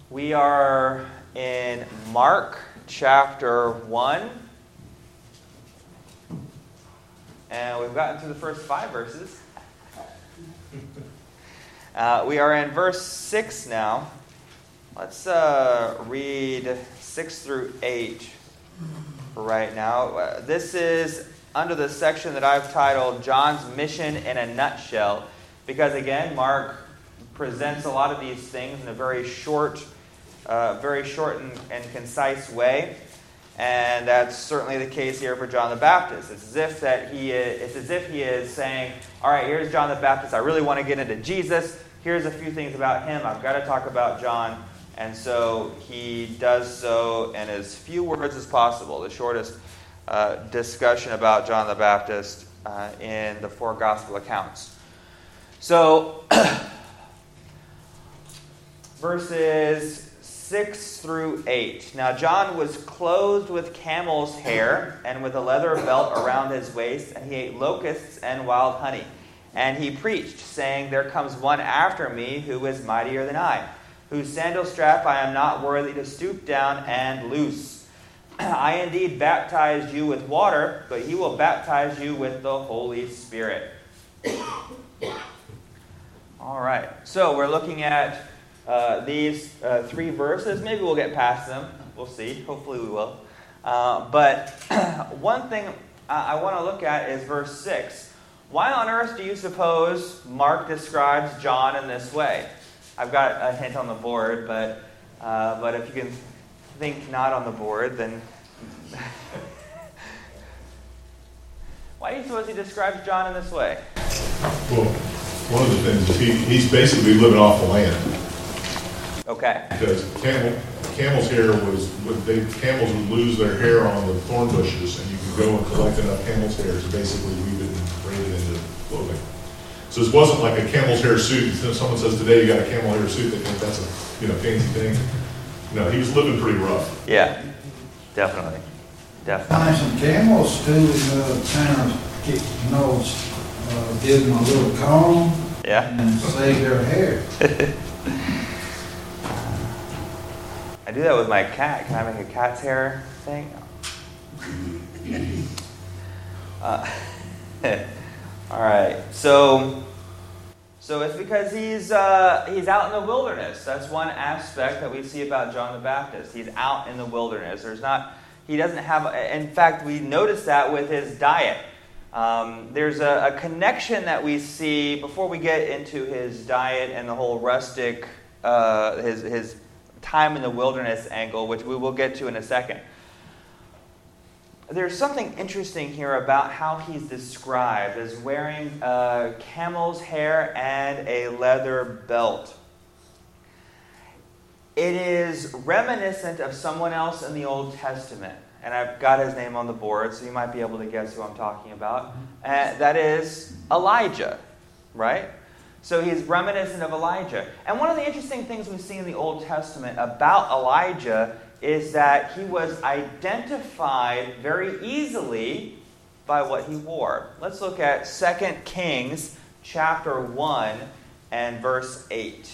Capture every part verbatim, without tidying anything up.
We are in Mark chapter one, and we've gotten through the first five verses. Uh, we are in verse six now. Let's uh, read six through eight for right now. Uh, this is under the section that I've titled John's Mission in a Nutshell, because again, Mark presents a lot of these things in a very short Uh, very short and, and concise way, and that's certainly the case here for John the Baptist. It's as if that he is, it's as if he is saying, "All right, here's John the Baptist. I really want to get into Jesus. Here's a few things about him. I've got to talk about John." And so he does so in as few words as possible. The shortest uh, discussion about John the Baptist uh, in the four gospel accounts. So verses six through eight. Now John was clothed with camel's hair and with a leather belt around his waist, and he ate locusts and wild honey. And he preached, saying, "There comes one after me who is mightier than I, whose sandal strap I am not worthy to stoop down and loose. I indeed baptized you with water, but he will baptize you with the Holy Spirit." All right, so we're looking at Uh, these uh, three verses. Maybe we'll get past them. We'll see. Hopefully we will. Uh, but one thing I, I want to look at is verse six. Why on earth do you suppose Mark describes John in this way? I've got a hint on the board, but uh, but if you can think not on the board, then why do you suppose he describes John in this way? Well, one of the things is he, he's basically living off the land. Okay. Because camel, camel's hair was, they, camels would lose their hair on the thorn bushes, and you could go and collect enough camel's hair to basically weave it and braid it into clothing. So this wasn't like a camel's hair suit. If someone says today you got a camel hair suit, they think that's a you know fancy thing. No, he was living pretty rough. Yeah, definitely, definitely. Find some camels too, uh, kind of get, you know, uh, give them a little comb. Yeah. And save their hair. I do that with my cat. Can I make a cat's hair thing? Uh, all right. So, so it's because he's uh, he's out in the wilderness. That's one aspect that we see about John the Baptist. He's out in the wilderness. There's not. He doesn't have. In fact, we notice that with his diet. Um, there's a, a connection that we see before we get into his diet and the whole rustic uh, his his. time in the wilderness angle, which we will get to in a second. There's something interesting here about how he's described as wearing uh, camel's hair and a leather belt. It is reminiscent of someone else in the Old Testament, and I've got his name on the board, so you might be able to guess who I'm talking about. And that is Elijah, right? So he's reminiscent of Elijah. And one of the interesting things we see in the Old Testament about Elijah is that he was identified very easily by what he wore. Let's look at Second Kings chapter one and verse eight.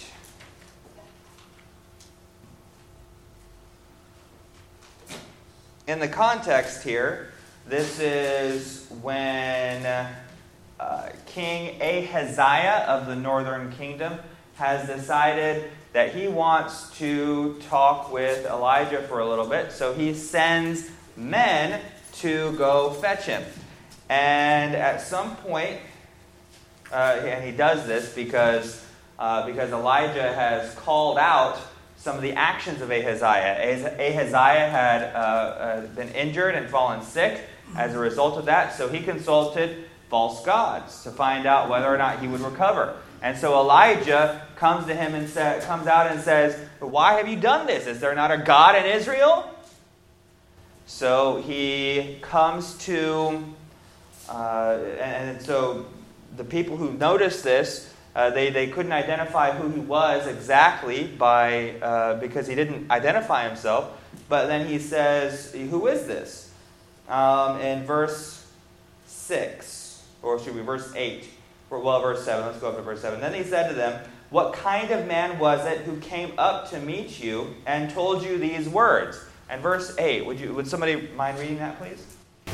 In the context here, this is when Uh, King Ahaziah of the northern kingdom has decided that he wants to talk with Elijah for a little bit. So he sends men to go fetch him. And at some point, uh, and he does this because, uh, because Elijah has called out some of the actions of Ahaziah. Ahaziah had uh, uh, been injured and fallen sick as a result of that. So he consulted false gods to find out whether or not he would recover. And so Elijah comes to him and sa- comes out and says, "Why have you done this? Is there not a God in Israel?" So he comes to, uh, and so the people who noticed this, uh, they, they couldn't identify who he was exactly by uh, because he didn't identify himself. But then he says, "Who is this?" Um, in verse six. Or should we verse eight? Well, verse seven. Let's go up to verse seven. Then he said to them, what kind of man was it who came up to meet you and told you these words? And verse eight, would you would somebody mind reading that, please?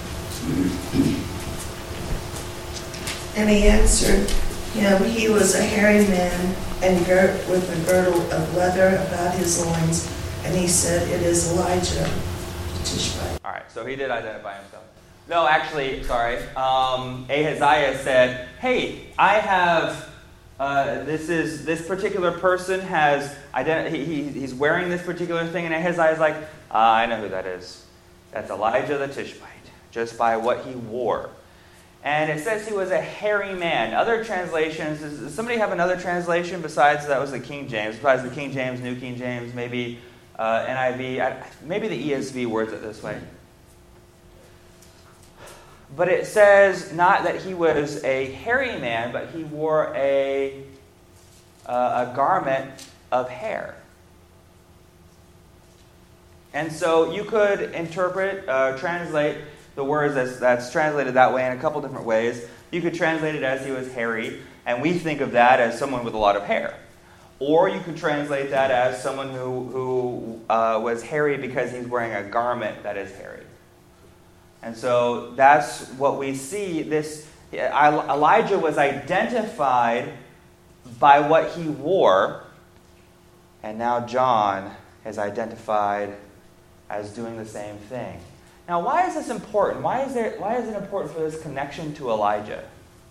And he answered him, he was a hairy man, and girt with a girdle of leather about his loins. And he said, it is Elijah the Tishbite. All right, so he did identify himself. No, actually, sorry. Um, Ahaziah said, hey, I have, uh, this is, this particular person has, ident- he, he, he's wearing this particular thing, and Ahaziah is like, ah, I know who that is. That's Elijah the Tishbite, just by what he wore. And it says he was a hairy man. Other translations, does, does somebody have another translation besides that was the King James? Besides the King James, New King James, maybe uh, N I V, I, maybe the E S V words it this way. But it says not that he was a hairy man, but he wore a, uh, a garment of hair. And so you could interpret, uh, translate the words that's, that's translated that way in a couple different ways. You could translate it as he was hairy, and we think of that as someone with a lot of hair. Or you could translate that as someone who, who uh, was hairy because he's wearing a garment that is hairy. And so that's what we see. This Elijah was identified by what he wore, and now John is identified as doing the same thing. Now, why is this important? Why is there? Why is it important for this connection to Elijah?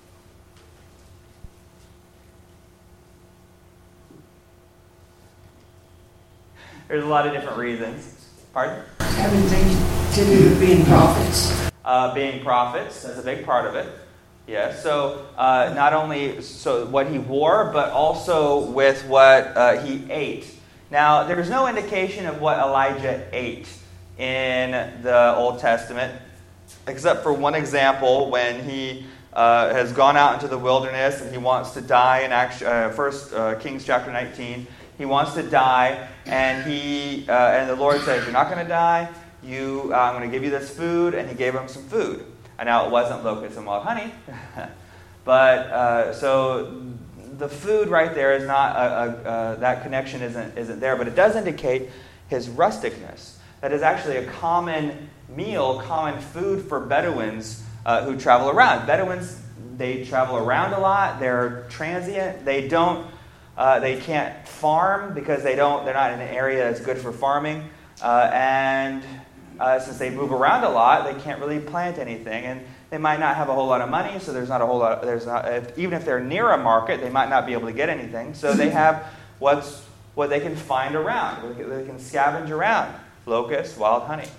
There's a lot of different reasons. Pardon? Having things to do with being prophets. Uh, being prophets, that's a big part of it. Yes. So uh, not only so what he wore, but also with what uh, he ate. Now, there's no indication of what Elijah ate in the Old Testament, except for one example when he uh, has gone out into the wilderness and he wants to die in Acts, uh, First uh, Kings chapter nineteen. He wants to die, and he uh, and the Lord says, "You're not going to die. You, uh, I'm going to give you this food." And he gave him some food. And now it wasn't locusts and wild honey, but uh, so the food right there is not a, a, uh, that connection isn't isn't there, but it does indicate his rusticness. That is actually a common meal, common food for Bedouins uh, who travel around. Bedouins, they travel around a lot. They're transient. They don't. Uh, they can't farm because they don't. They're not in an area that's good for farming, uh, and uh, since they move around a lot, they can't really plant anything, and they might not have a whole lot of money. So there's not a whole lot. There's not if, even if they're near a market, they might not be able to get anything. So they have what's what they can find around. They can scavenge around. Locusts, wild honey.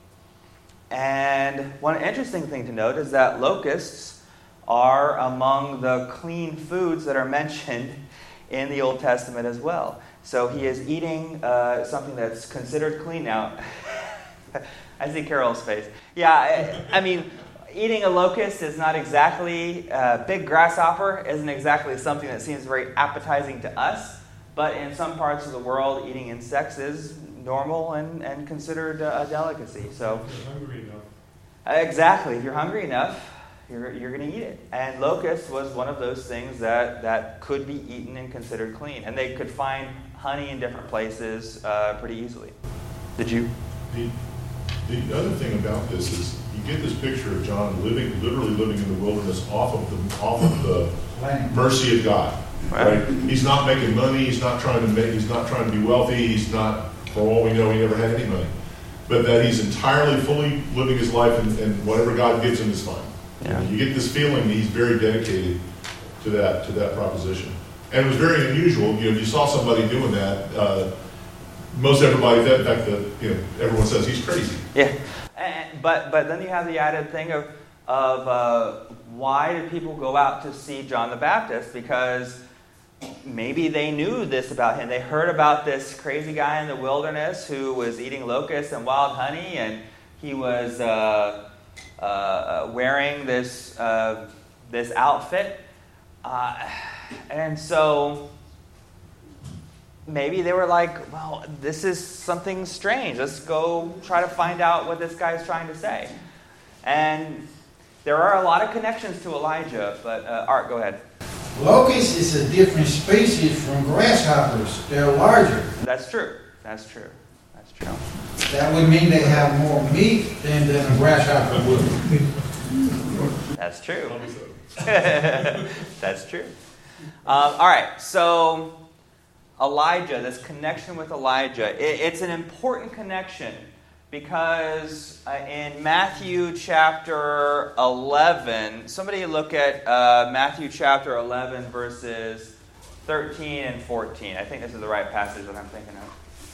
And one interesting thing to note is that locusts are among the clean foods that are mentioned in the Old Testament as well. So he is eating uh, something that's considered clean now. I see Carol's face. Yeah, I, I mean, eating a locust is not exactly, uh, big grasshopper isn't exactly something that seems very appetizing to us. But in some parts of the world, eating insects is normal and, and considered a delicacy. So, if you're hungry enough. Exactly. If you're hungry enough, you're you're going to eat it. And locust was one of those things that, that could be eaten and considered clean. And they could find honey in different places uh, pretty easily. Did you? The, the other thing about this is you get this picture of John living, literally living in the wilderness off of the off of the mercy of God. Right? He's not making money. He's not trying to make. He's not trying to be wealthy. He's not. For all we know, he never had any money. But that he's entirely, fully living his life, and, and whatever God gives him is fine. Yeah. You get this feeling that he's very dedicated to that to that proposition. And it was very unusual. You know, if you saw somebody doing that, uh, most everybody, in fact, that you know, everyone says he's crazy. Yeah. And, but but then you have the added thing of of uh, why did people go out to see John the Baptist? Because maybe they knew this about him. They heard about this crazy guy in the wilderness who was eating locusts and wild honey, and he was uh, uh, wearing this uh, this outfit. Uh, and so maybe they were like, well, this is something strange. Let's go try to find out what this guy's trying to say. And there are a lot of connections to Elijah, but uh, Art, go ahead. Locust is a different species from grasshoppers. They're larger. That's true. That's true. That's true. That would mean they have more meat than, than a grasshopper would. That's true. That's true. Um, all right, so Elijah, this connection with Elijah, it, it's an important connection because uh, in Matthew chapter eleven, somebody look at uh, Matthew chapter eleven, verses thirteen and fourteen. I think this is the right passage that I'm thinking of.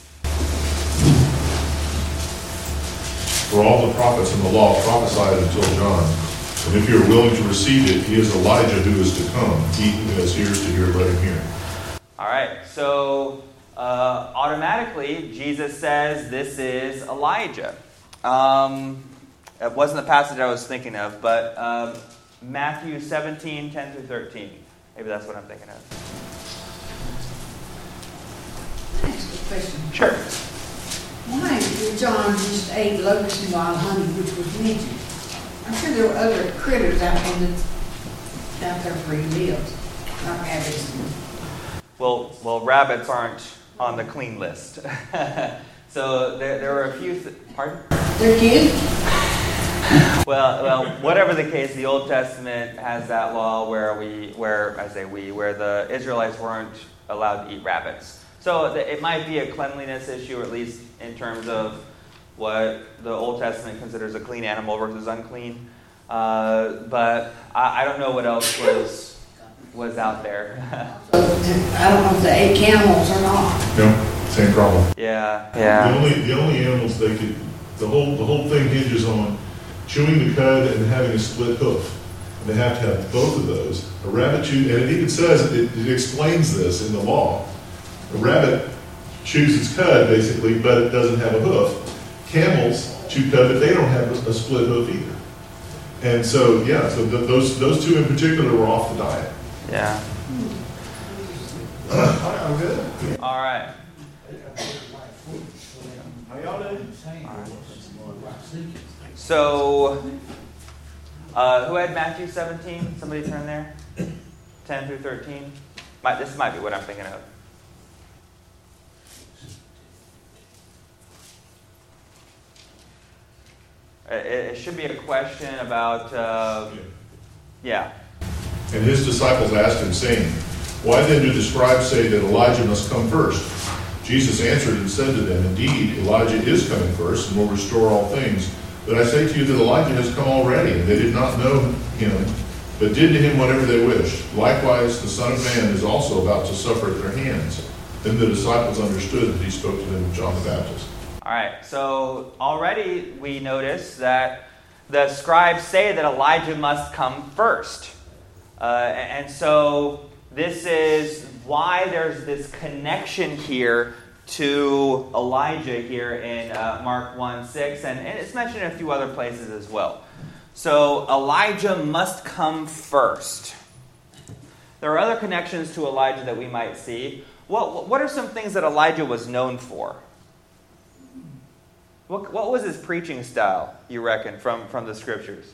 For all the prophets in the law prophesied until John. And if you are willing to receive it, he is Elijah who is to come. He who has ears to hear, let him hear. All right, so uh, automatically Jesus says this is Elijah. Um, it wasn't the passage I was thinking of, but um, Matthew seventeen, ten through thirteen. Maybe that's what I'm thinking of. Can I ask a question? Sure. Why did John just ate locusts and wild honey, which was mentioned? I'm sure there were other critters out on the out there where he lived, not rabbits. Well, well, rabbits aren't on the clean list. So there, there were a few. Th- Pardon? They're kids. Well, well, whatever the case, the Old Testament has that law where we, where I say we, where the Israelites weren't allowed to eat rabbits. So it might be a cleanliness issue, or at least in terms of what the Old Testament considers a clean animal versus unclean. Uh, but I, I don't know what else was was out there. So I don't know if they ate camels or not. No, same problem. Yeah, The yeah. only the only animals they could the whole the whole thing hinges on chewing the cud and having a split hoof. And they have to have both of those. A rabbit chew, and it even says it, it explains this in the law. A rabbit chews its cud basically, but it doesn't have a hoof. Camels chew cud, but they don't have a, a split hoof either. And so yeah, so th- those those two in particular were off the diet. Yeah. I'm good. All right. How y'all doing? So, uh, who had Matthew seventeen? Somebody turn there. ten through thirteen. Might, this might be what I'm thinking of. It, it should be a question about, uh, yeah. And his disciples asked him, saying, Why then do the scribes say that Elijah must come first? Jesus answered and said to them, Indeed, Elijah is coming first and will restore all things. But I say to you that Elijah has come already, and they did not know him, but did to him whatever they wished. Likewise, the Son of Man is also about to suffer at their hands. Then the disciples understood that he spoke to them of John the Baptist. All right, so already we notice that the scribes say that Elijah must come first. Uh, and so this is why there's this connection here to Elijah here in uh, Mark one six, and, and it's mentioned in a few other places as well. So Elijah must come first. There are other connections to Elijah that we might see. What, what are some things that Elijah was known for? What, what was his preaching style, you reckon, from, from the scriptures?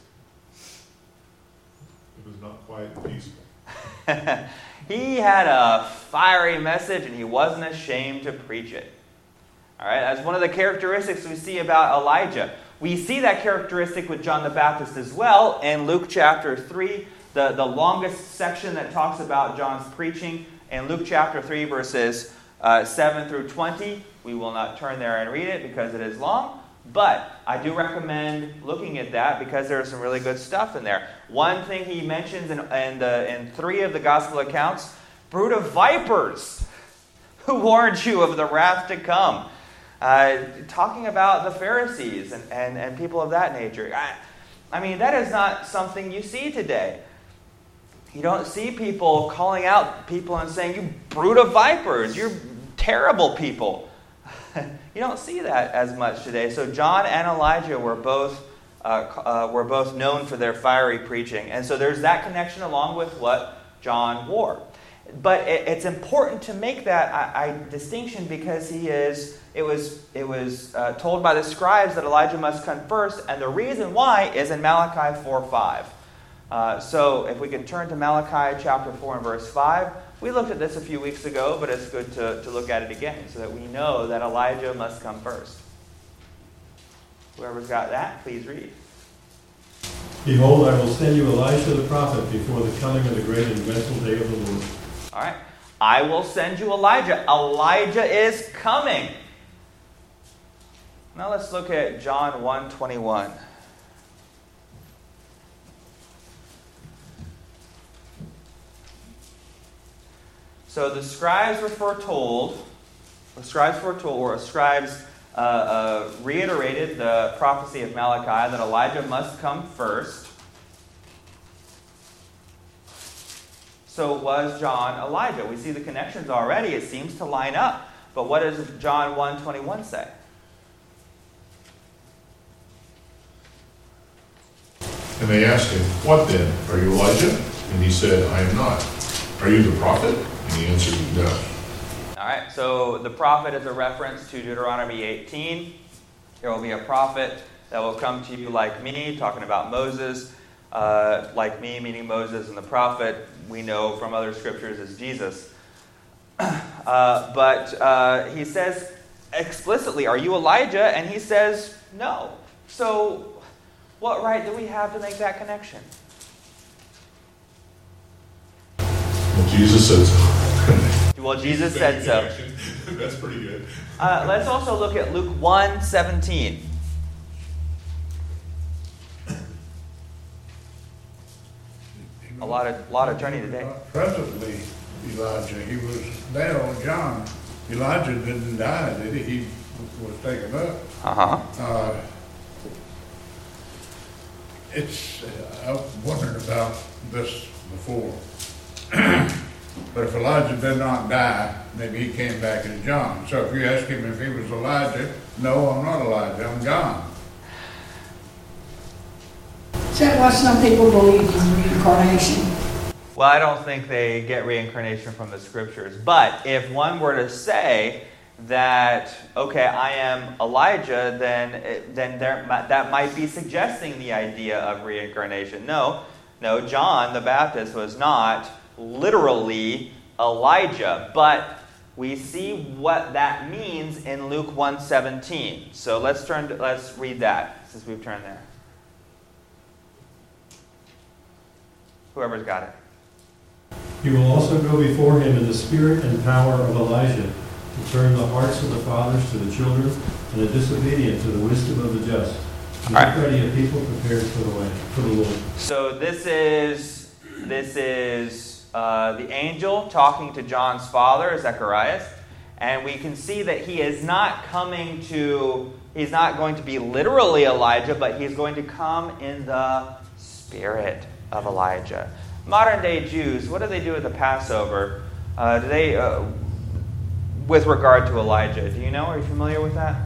It was not quiet and peaceful. He had a fiery message, and he wasn't ashamed to preach it. All right, that's one of the characteristics we see about Elijah. We see that characteristic with John the Baptist as well in Luke chapter three, the, the longest section that talks about John's preaching. In Luke chapter three, verses uh, seven through twenty, we will not turn there and read it because it is long. But I do recommend looking at that because there's some really good stuff in there. One thing he mentions in, in, the, in three of the gospel accounts, brood of vipers, who warned you of the wrath to come. Uh, talking about the Pharisees and, and, and people of that nature. I, I mean, that is not something you see today. You don't see people calling out people and saying, you brood of vipers, you're terrible people. You don't see that as much today. So John and Elijah were both uh, uh, were both known for their fiery preaching, and so there's that connection along with what John wore. But it, it's important to make that I, I, distinction because he is. It was it was uh, told by the scribes that Elijah must come first, and the reason why is in Malachi four five. Uh, so if we can turn to Malachi chapter four and verse five. We looked at this a few weeks ago, but it's good to, to look at it again so that we know that Elijah must come first. Whoever's got that, please read. Behold, I will send you Elisha the prophet before the coming of the great and dreadful day of the Lord. All right. I will send you Elijah. Elijah is coming. Now let's look at John one twenty-one. So the scribes were foretold, the scribes foretold, or scribes uh, uh, reiterated the prophecy of Malachi that Elijah must come first. So was John Elijah. We see the connections already. It seems to line up. But what does John one twenty-one say? And they asked him, what then? Are you Elijah? And he said, I am not. Are you the prophet? And he answered, no. All right, so the prophet is a reference to Deuteronomy eighteen. There will be a prophet that will come to you like me, talking about Moses. Uh, like me, meaning Moses, and the prophet, we know from other scriptures, is Jesus. Uh, but uh, he says explicitly, are you Elijah? And he says, no. So what right do we have to make that connection? Well, Jesus said so. Well, Jesus said so. That's pretty good. Uh, let's also look at Luke one seventeen. A lot of lot of turning today. Presently, Elijah, he was there on John. Elijah didn't die, did he? He was taken up. Uh-huh. Uh, it's, uh, I've wondered about this before. But if Elijah did not die, maybe he came back as John. So if you ask him if he was Elijah, no, I'm not Elijah, I'm John. Is that why some people believe in reincarnation? Well, I don't think they get reincarnation from the scriptures. But if one were to say that, okay, I am Elijah, then it, then there, that might be suggesting the idea of reincarnation. No, no, John the Baptist was not literally Elijah, but we see what that means in Luke one seventeen. So let's turn to, let's read that since we've turned there. Whoever's got it. You will also go before him in the spirit and power of Elijah, to turn the hearts of the fathers to the children, and the disobedient to the wisdom of the just, to All right. make ready a people prepared for the way, for the Lord. So this is this is uh, the angel talking to John's father, Zechariah, and we can see that he is not coming to. He's not going to be literally Elijah, but he's going to come in the spirit of Elijah. Modern day Jews, what do they do at the Passover? Uh, do they, uh, with regard to Elijah? Do you know? Are you familiar with that?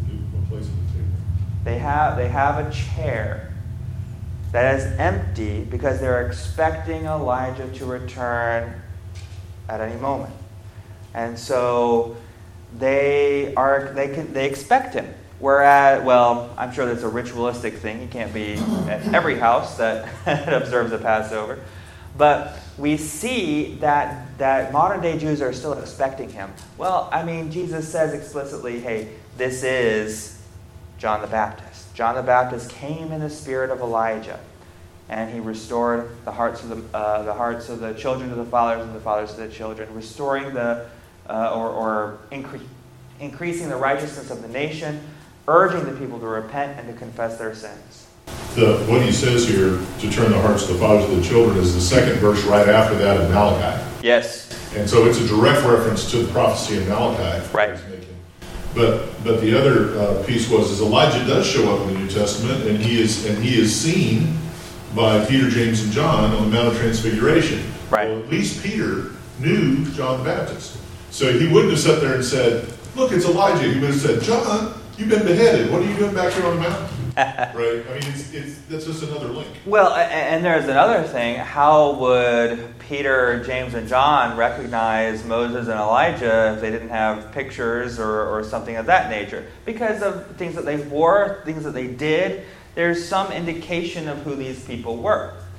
They have they have a chair that is empty because they're expecting Elijah to return at any moment, and so they are they can they expect him. Whereas, well, I'm sure that's a ritualistic thing. He can't be at every house that observes the Passover. But we see that, that modern-day Jews are still expecting him. Well, I mean, Jesus says explicitly, hey, this is John the Baptist. John the Baptist came in the spirit of Elijah, and he restored the hearts of the, uh, the hearts of the children to the fathers and the fathers to the children, restoring the, uh, or, or incre- increasing the righteousness of the nation, urging the people to repent and to confess their sins. The, what he says here, to turn the hearts of the fathers to the children, is the second verse right after that in Malachi. Yes. And so it's a direct reference to the prophecy of Malachi. Right. He's making. But but the other uh, piece was is Elijah does show up in the New Testament, and he is and he is seen by Peter, James, and John on the Mount of Transfiguration. Right. Well, at least Peter knew John the Baptist, so he wouldn't have sat there and said, "Look, it's Elijah." He would have said, "John, you've been beheaded. What are you doing back here on the mountain?" Right? I mean, it's, it's that's just another link. Well, and there's another thing. How would Peter, James, and John recognize Moses and Elijah if they didn't have pictures or, or something of that nature? Because of things that they wore, things that they did, there's some indication of who these people were.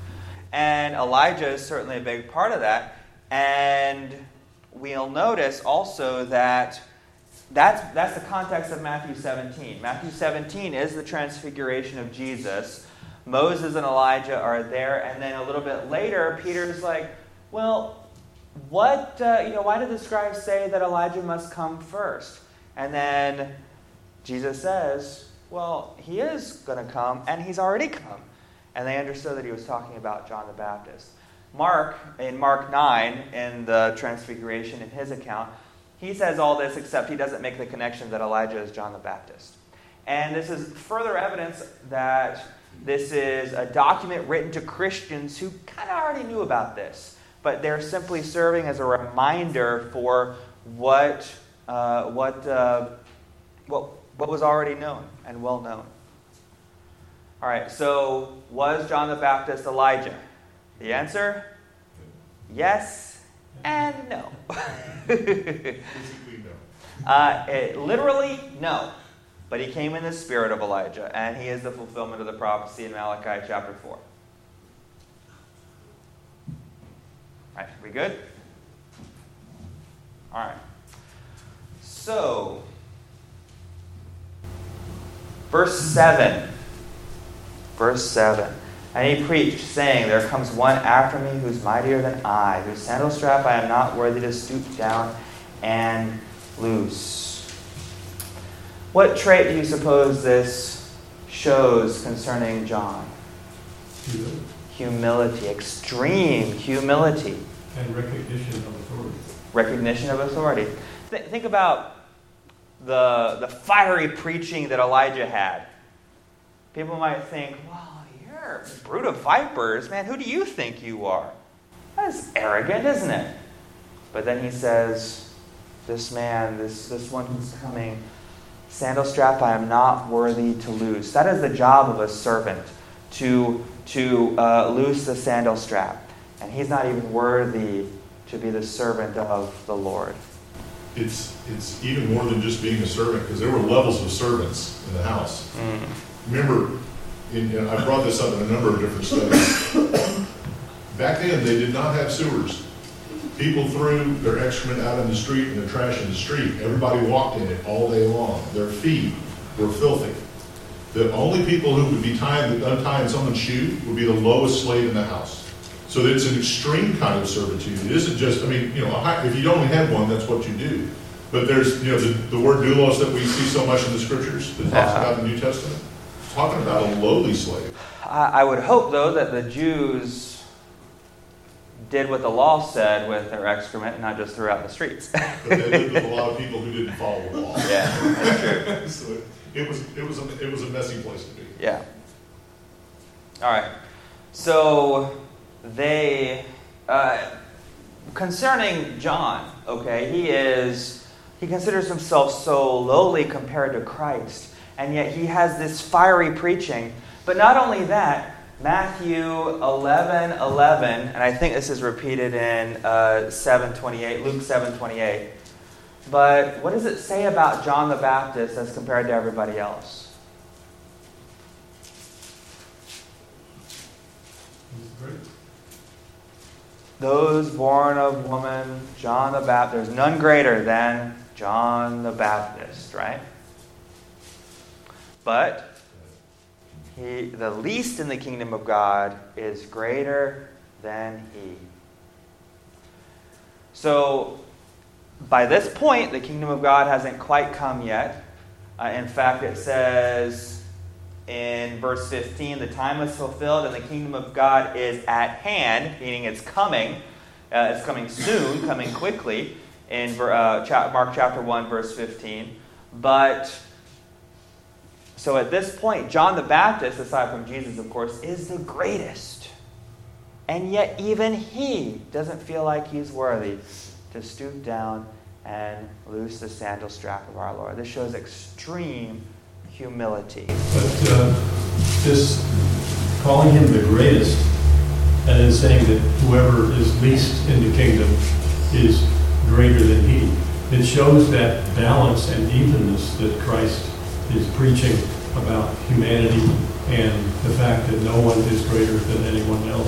And Elijah is certainly a big part of that. And we'll notice also that that's, that's the context of Matthew seventeen. Matthew seventeen is the transfiguration of Jesus. Moses and Elijah are there. And then a little bit later, Peter's like, well, what, uh, you know, why did the scribes say that Elijah must come first? And then Jesus says, well, he is going to come, and he's already come. And they understood that he was talking about John the Baptist. Mark, in Mark nine, in the Transfiguration, in his account, he says all this, except he doesn't make the connection that Elijah is John the Baptist. And this is further evidence that this is a document written to Christians who kind of already knew about this, but they're simply serving as a reminder for what uh, what uh, what what was already known and well known. All right, so was John the Baptist Elijah? The answer: yes and no. Basically, no. uh, it, literally, no. But he came in the spirit of Elijah, and he is the fulfillment of the prophecy in Malachi chapter four. All right, we good? All right. So, verse seven. Verse seven. And he preached, saying, there comes one after me who's mightier than I, whose sandal strap I am not worthy to stoop down and loose. What trait do you suppose this shows concerning John? Humility. Humility, extreme humility. And recognition of authority. Recognition of authority. Th- think about the, the fiery preaching that Elijah had. People might think, well, you're a brood of vipers. Man, who do you think you are? That's arrogant, isn't it? But then he says, this man, this, this one who's coming, sandal strap I am not worthy to loose. That is the job of a servant, to, to uh, loose the sandal strap. And he's not even worthy to be the servant of the Lord. It's it's even more than just being a servant, because there were levels of servants in the house. Mm. Remember, in, and I brought this up in a number of different studies. Back then, they did not have sewers. People threw their excrement out in the street and their trash in the street. Everybody walked in it all day long. Their feet were filthy. The only people who would be tying, untying someone's shoe would be the lowest slave in the house. So it's an extreme kind of servitude. It isn't just, I mean, you know, if you only had one, that's what you do. But there's, you know, the, the word doulos that we see so much in the scriptures that talks Yeah. about the New Testament, talking about a lowly slave. I, I would hope, though, that the Jews did what the law said with their excrement and not just threw out in the streets. But they lived with a lot of people who didn't follow the law. Yeah, that's true. So it was it was a, it was a messy place to be. Yeah. All right. So they, uh, concerning John, okay, he is, he considers himself so lowly compared to Christ, and yet he has this fiery preaching. But not only that, Matthew eleven eleven, and I think this is repeated in uh, seven twenty-eight, Luke seven twenty-eight. But what does it say about John the Baptist as compared to everybody else? He's great. Those born of woman, John the Baptist. There's none greater than John the Baptist, right? But he, the least in the kingdom of God is greater than he. So, by this point, the kingdom of God hasn't quite come yet. Uh, in fact, it says in verse fifteen, the time is fulfilled and the kingdom of God is at hand, meaning it's coming. Uh, it's coming soon, coming quickly, in uh, Mark chapter one, verse fifteen. But, so at this point, John the Baptist, aside from Jesus, of course, is the greatest. And yet even he doesn't feel like he's worthy to stoop down and loose the sandal strap of our Lord. This shows extreme humility. But uh, this calling him the greatest and then saying that whoever is least in the kingdom is greater than he, it shows that balance and evenness that Christ is preaching about humanity and the fact that no one is greater than anyone else.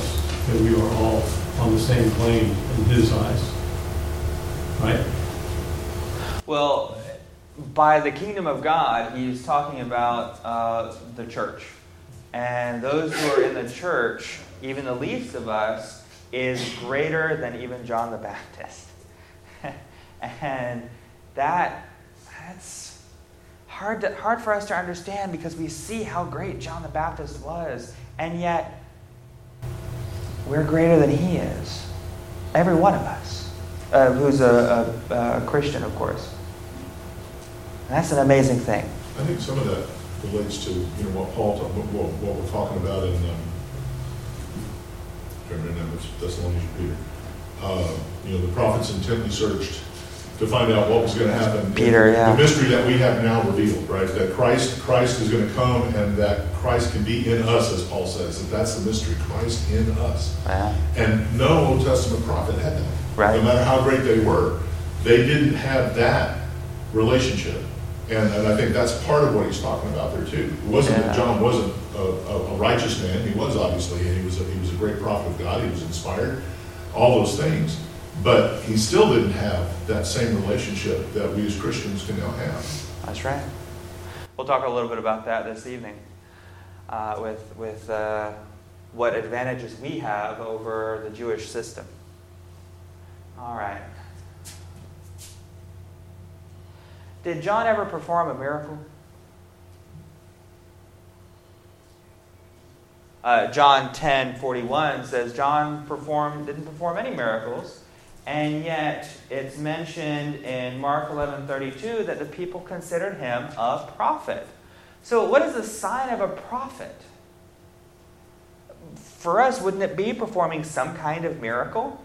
that we are all on the same plane in his eyes. Right? Well, by the kingdom of God, he's talking about uh, the church. And those who are in the church, even the least of us, is greater than even John the Baptist. And that that's hard to, hard for us to understand because we see how great John the Baptist was. And yet, we're greater than he is. Every one of us. Uh, who's a, a, a Christian, of course. And that's an amazing thing. I think some of that relates to, you know, what Paul, talk, what, what we're talking about in, um, I don't remember, Thessalonians, Peter. Uh, you know, the prophets intently searched to find out what was going to happen. Peter, yeah. The mystery that we have now revealed, right? That Christ, Christ is going to come, and that Christ can be in us, as Paul says. That that's the mystery, Christ in us. Yeah. And no Old Testament prophet had that. Right. No matter how great they were, they didn't have that relationship. And, and I think that's part of what he's talking about there too. It wasn't Yeah. that John wasn't a, a, a righteous man. He was, obviously, and he was a, he was a great prophet of God. He was inspired, all those things. But he still didn't have that same relationship that we as Christians can now have. That's right. We'll talk a little bit about that this evening uh, with, with uh, what advantages we have over the Jewish system. All right. Did John ever perform a miracle? Uh, John ten forty-one says John performed didn't perform any miracles, and yet it's mentioned in Mark eleven thirty-two that the people considered him a prophet. So what is the sign of a prophet? For us, wouldn't it be performing some kind of miracle?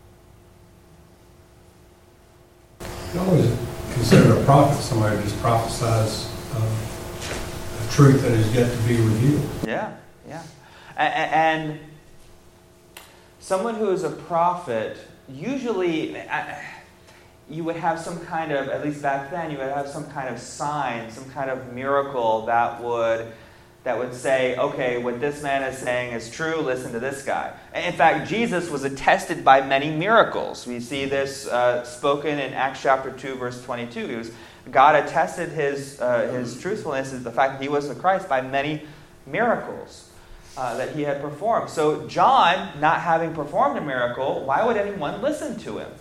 You always consider a prophet somebody who just prophesies uh, a truth that is yet to be revealed. Yeah, yeah. And someone who is a prophet, usually you would have some kind of, at least back then, you would have some kind of sign, some kind of miracle that would that would say, okay, what this man is saying is true, listen to this guy. In fact, Jesus was attested by many miracles. We see this uh, spoken in Acts chapter two, verse twenty-two. It was, God attested his, uh, his truthfulness, the fact that he was the Christ, by many miracles uh, that he had performed. So John, not having performed a miracle, why would anyone listen to him?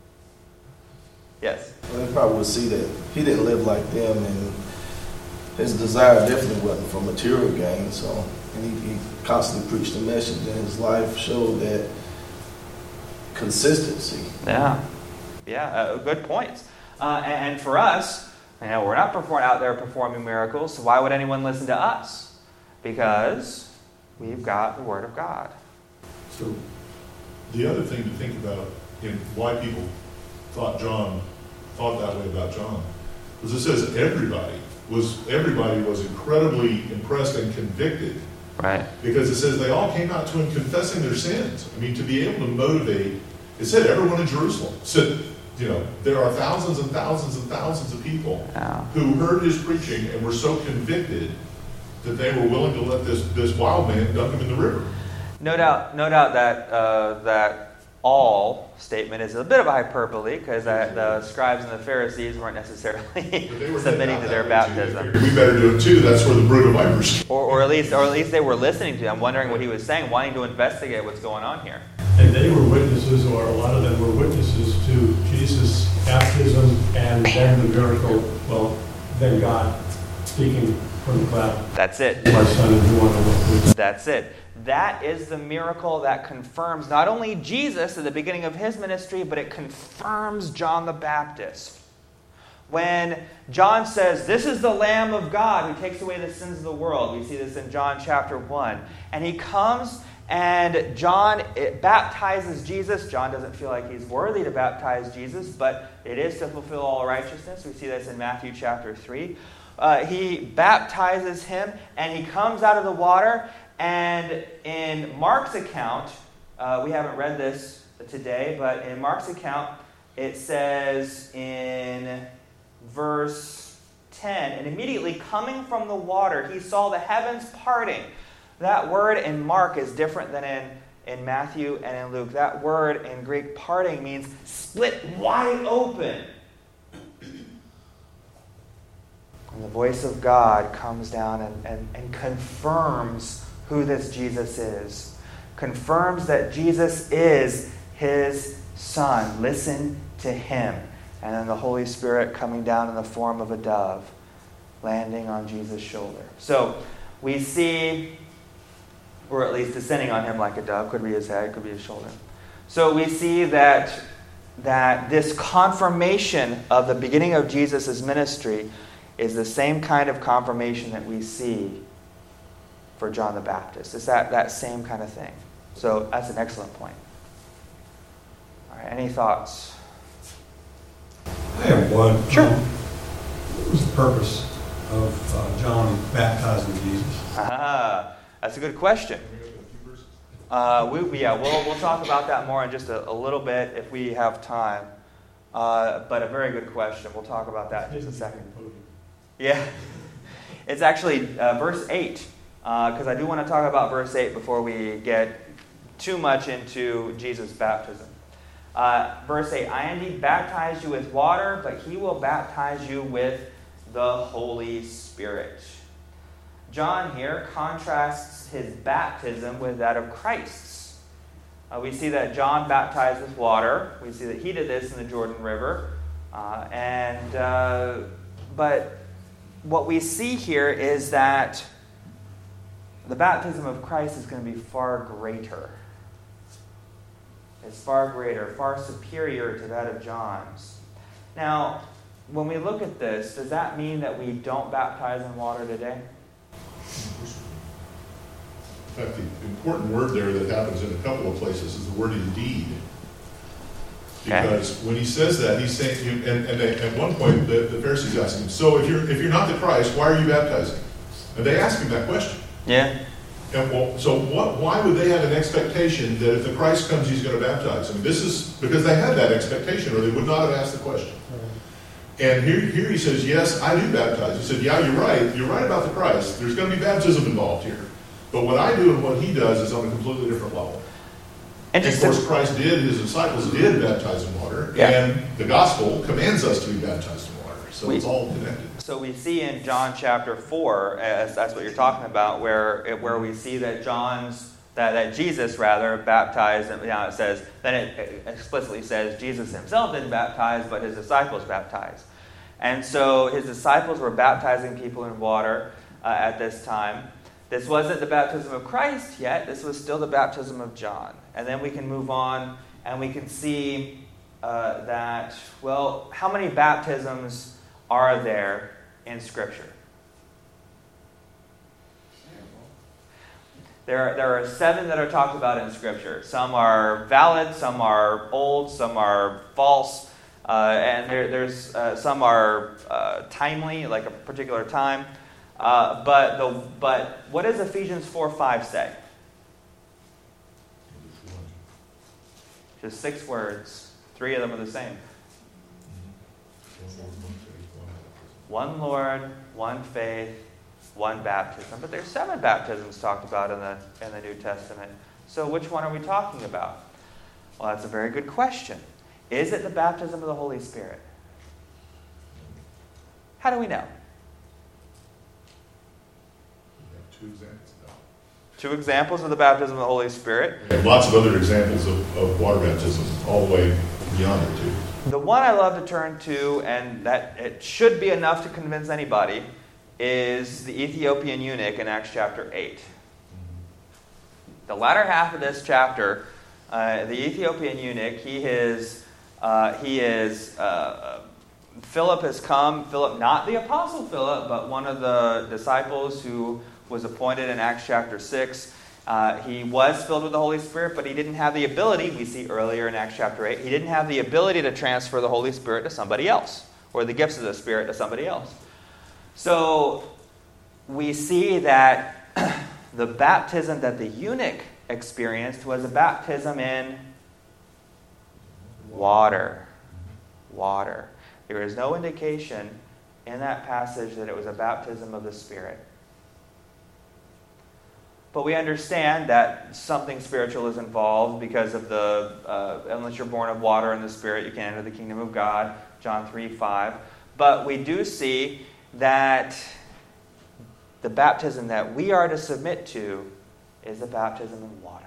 Yes? Well, they probably would see that he didn't live like them, and his desire definitely wasn't for material gain. So, and he, he constantly preached the message, and his life showed that consistency. Yeah, yeah, uh, good points. Uh, and, and for us, you know, we're not perform- out there performing miracles, so why would anyone listen to us? Because we've got the Word of God. So the other thing to think about in why people thought John thought that way about John was it says everybody was everybody was incredibly impressed and convicted. Right. Because it says they all came out to him confessing their sins. I mean, to be able to motivate, it said everyone in Jerusalem. It said, you know, there are thousands and thousands and thousands of people Yeah. who heard his preaching and were so convicted that they were willing to let this, this wild man dunk him in the river. No doubt, no doubt that uh, that all statement is a bit of a hyperbole because the scribes and the Pharisees weren't necessarily submitting to their baptism. We better do it too. That's where the brood of vipers. Or, or at least, or at least they were listening to him, wondering what he was saying, wanting to investigate what's going on here. And they were witnesses, or a lot of them were witnesses to Jesus' baptism and then the miracle, well, then God speaking from the cloud. That's it. My son is the one who went through. That's it. That is the miracle that confirms not only Jesus at the beginning of his ministry, but it confirms John the Baptist. When John says, "This is the Lamb of God who takes away the sins of the world," we see this in John chapter one. And he comes and John it baptizes Jesus. John doesn't feel like he's worthy to baptize Jesus, but it is to fulfill all righteousness. We see this in Matthew chapter three. Uh, he baptizes him, and he comes out of the water. And in Mark's account, uh, we haven't read this today, but in Mark's account, it says in verse ten, and immediately coming from the water, he saw the heavens parting. That word in Mark is different than in, in Matthew and in Luke. That word in Greek, parting, means split wide open. And the voice of God comes down and, and, and confirms who this Jesus is. Confirms that Jesus is his Son. Listen to him. And then the Holy Spirit coming down in the form of a dove, landing on Jesus' shoulder. So we see, or at least descending on him like a dove, could be his head, could be his shoulder. So we see that, that this confirmation of the beginning of Jesus' ministry is the same kind of confirmation that we see for John the Baptist. It's that, that same kind of thing. So that's an excellent point. All right, any thoughts? I have one. Sure. Um, what was the purpose of uh, John baptizing Jesus? Ah, that's a good question. Uh, we, yeah, we'll, we'll talk about that more in just a, a little bit if we have time. Uh, but a very good question. We'll talk about that in just a second. Yeah. It's actually uh, verse eight, because uh, I do want to talk about verse eight before we get too much into Jesus' baptism. Uh, verse eight, I indeed baptize you with water, but he will baptize you with the Holy Spirit. John here contrasts his baptism with that of Christ's. Uh, we see that John baptized with water. We see that he did this in the Jordan River. Uh, and uh, but what we see here is that the baptism of Christ is going to be far greater. It's far greater, far superior to that of John's. Now, when we look at this, does that mean that we don't baptize in water today? In fact, the important word there that happens in a couple of places is the word indeed. Because okay. when he says that, he's saying, and, and they, at one point the, the Pharisees ask him, so if you're if you're not the Christ, why are you baptizing? And they ask him that question. Yeah. And well, so what? Why would they have an expectation that if the Christ comes, he's going to baptize? I mean, this is because they had that expectation, or they would not have asked the question. And here, here he says, yes, I do baptize. He said, yeah, you're right. You're right about the Christ. There's going to be baptism involved here. But what I do and what he does is on a completely different level. And of course, Christ did, his disciples did baptize in water, yeah. and the gospel commands us to be baptized in water. So we, it's all connected. So we see in John chapter four, as that's what you're talking about, where where we see that John's, that, that Jesus rather baptized, and now it says, then it explicitly says Jesus himself didn't baptize, but his disciples baptized. And so his disciples were baptizing people in water uh, at this time. This wasn't the baptism of Christ yet. This was still the baptism of John. And then we can move on and we can see uh, that, well, how many baptisms are there in Scripture? There are, there are seven that are talked about in Scripture. Some are valid, some are old, some are false, uh, and there, there's uh, some are uh, timely, like a particular time. Uh, but the but what does Ephesians four five say? Just six words. Three of them are the same. One Lord, one faith, one baptism. But there's seven baptisms talked about in the in the New Testament. So which one are we talking about? Well, that's a very good question. Is it the baptism of the Holy Spirit? How do we know? Two examples. No. Two examples of the baptism of the Holy Spirit. We have lots of other examples of, of water baptism, all the way beyond it too. The one I love to turn to, and that it should be enough to convince anybody, is the Ethiopian eunuch in Acts chapter eight. The latter half of this chapter, uh, the Ethiopian eunuch, he is, uh, he is. Uh, Philip has come. Philip, not the apostle Philip, but one of the disciples who was appointed in Acts chapter six. Uh, he was filled with the Holy Spirit, but he didn't have the ability, we see earlier in Acts chapter eight, he didn't have the ability to transfer the Holy Spirit to somebody else, or the gifts of the Spirit to somebody else. So we see that the baptism that the eunuch experienced was a baptism in water. Water. There is no indication in that passage that it was a baptism of the Spirit. but we understand that something spiritual is involved because of the, uh, unless you're born of water and the Spirit, you can't enter the kingdom of God, John three five. But we do see that the baptism that we are to submit to is a baptism in water.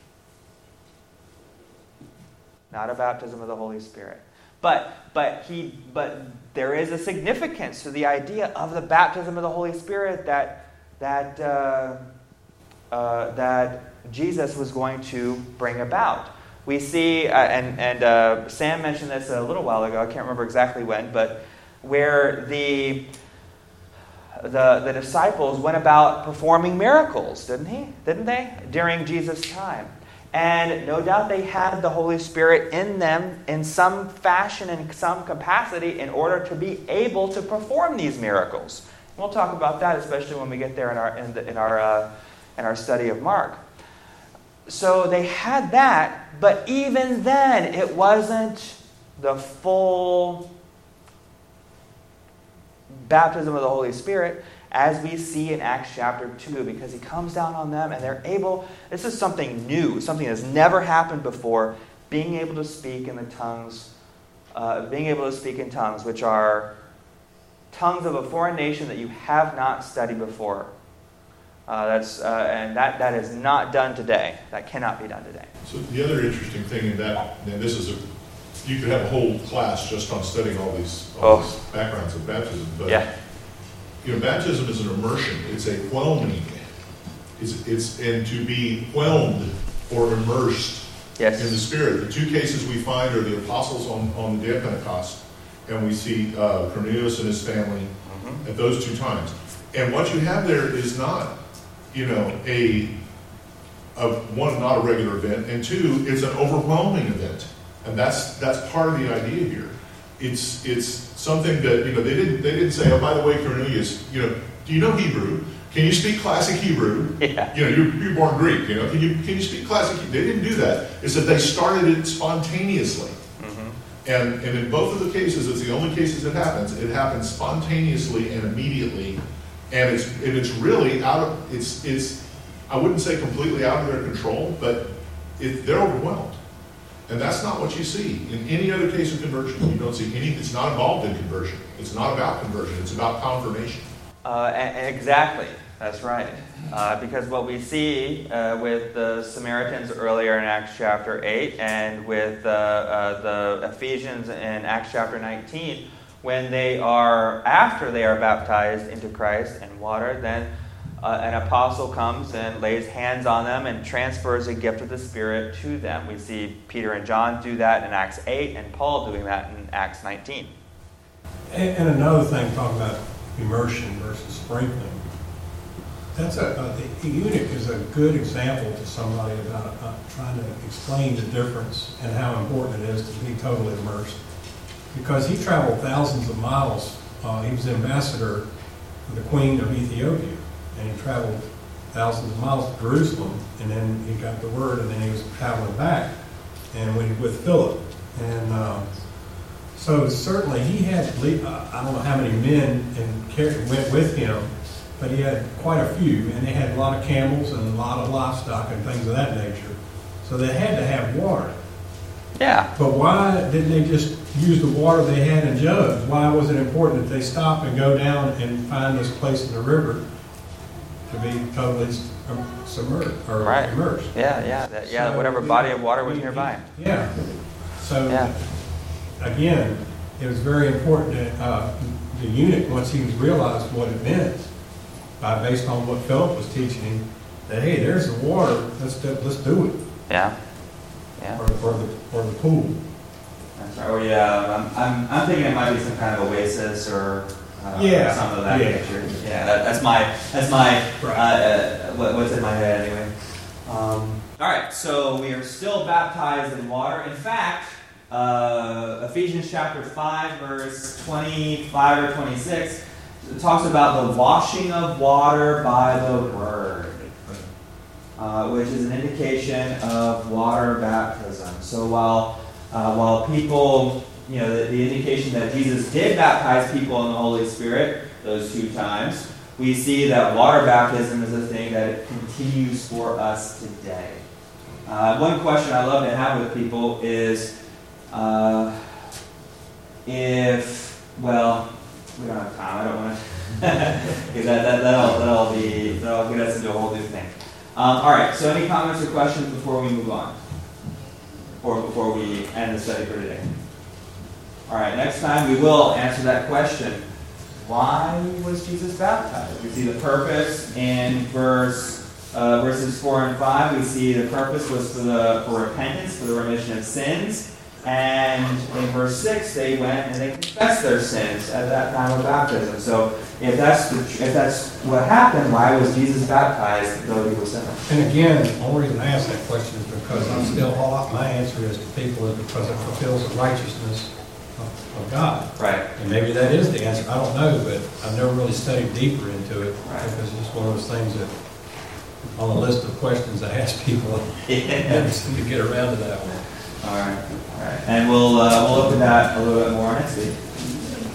Not a baptism of the Holy Spirit. But but he but there is a significance to the idea of the baptism of the Holy Spirit that that uh, uh, that Jesus was going to bring about. We see, uh, and and uh, Sam mentioned this a little while ago. I can't remember exactly when, but where the the the disciples went about performing miracles, didn't he? Didn't they during Jesus' time? And no doubt they had the Holy Spirit in them in some fashion, in some capacity, in order to be able to perform these miracles. And we'll talk about that, especially when we get there in our in, the, in our uh, in our study of Mark. So they had that, but even then, it wasn't the full baptism of the Holy Spirit, as we see in Acts chapter two, because he comes down on them and they're able, this is something new, something that's never happened before, being able to speak in the tongues, uh, being able to speak in tongues, which are tongues of a foreign nation that you have not studied before. Uh, that's uh, and that, that is not done today. That cannot be done today. So the other interesting thing in that, and this is a, you could have a whole class just on studying all these, all Oh. these backgrounds of baptism, but Yeah. you know, baptism is an immersion. It's a whelming. It's, it's and to be whelmed or immersed Yes. in the Spirit. The two cases we find are the apostles on, on the day of Pentecost, and we see uh, Cornelius and his family Mm-hmm. at those two times. And what you have there is not, you know, a, a one, not a regular event, and two, it's an overwhelming event, and that's that's part of the idea here. It's it's something that, you know, they didn't they didn't say, oh, by the way, Cornelius, you know, do you know Hebrew? Can you speak classic Hebrew? Yeah. You know, you're, you're born Greek. You know, can you can you speak classic Hebrew? They didn't do that. It's that they started it spontaneously. Mm-hmm. And, and in both of the cases, it's the only cases it happens. It happens spontaneously and immediately, and it's and it's really out of it's it's I wouldn't say completely out of their control, but it, they're overwhelmed, and that's not what you see in any other case of conversion. You don't see any. It's not involved in conversion. It's not about conversion. It's about confirmation. Uh, and, exactly, that's right. Uh, because what we see uh, with the Samaritans earlier in Acts chapter eight, and with uh, uh, the Ephesians in Acts chapter nineteen, when they are, after they are baptized into Christ in water, then uh, an apostle comes and lays hands on them and transfers a gift of the Spirit to them. We see Peter and John do that in Acts eight, and Paul doing that in Acts nineteen. And, and another thing, talking about immersion versus sprinkling. That's a, uh, the eunuch is a good example to somebody about uh, trying to explain the difference and how important it is to be totally immersed. Because he traveled thousands of miles. Uh, he was ambassador for the Queen of Ethiopia, and he traveled thousands of miles to Jerusalem, and then he got the word, and then he was traveling back, and when he with Philip. And uh, so certainly he had, uh, I don't know how many men and went with him, but he had quite a few, and they had a lot of camels and a lot of livestock and things of that nature. So they had to have water. Yeah. But why didn't they just use the water they had in jugs? Why was it important that they stop and go down and find this place in the river to be totally submerged or Right. immersed? Yeah, yeah, that, yeah. So whatever we- body of water was we- nearby. Yeah. So Yeah. again, it was very important that uh, the eunuch, once he realized what it meant, by based on what Philip was teaching him, that hey, there's the water, let's do, let's do it, Yeah. Yeah. or, or the or the pool. That's right. Or yeah, I'm, I'm, I'm thinking it might be some kind of oasis or uh, Yeah. some of that Yeah. nature. Yeah, that, that's my that's my Right. uh, uh, what, what's in my head anyway. Um, all right, so we are still baptized in water. In fact, uh, Ephesians chapter five, verse twenty-five or twenty-six, it talks about the washing of water by the word, uh, which is an indication of water baptism. So while uh, while people, you know, the, the indication that Jesus did baptize people in the Holy Spirit those two times, we see that water baptism is a thing that continues for us today. Uh, one question I love to have with people is uh, if, well, we don't have time, I don't want to, because that, that, that'll, that'll, be, that'll get us into a whole new thing. Um, all right, so any comments or questions before we move on? Or before we end the study for today? All right, next time we will answer that question. Why was Jesus baptized? We see the purpose in verse uh, verses four and five. We see the purpose was for the for repentance, for the remission of sins. And in verse six, they went and they confessed their sins at that time of baptism. So if that's the, if that's what happened, why was Jesus baptized though he was sinner? And again, the only reason I ask that question is because I'm still, all my answer is to people is because it fulfills the righteousness of, of God. Right. And maybe that is the answer. I don't know, but I've never really studied deeper into it Right. because it's just one of those things that on the list of questions I ask people, I never seem to get around to that one. All right. All right. And we'll uh, we'll look at that a little bit more next week.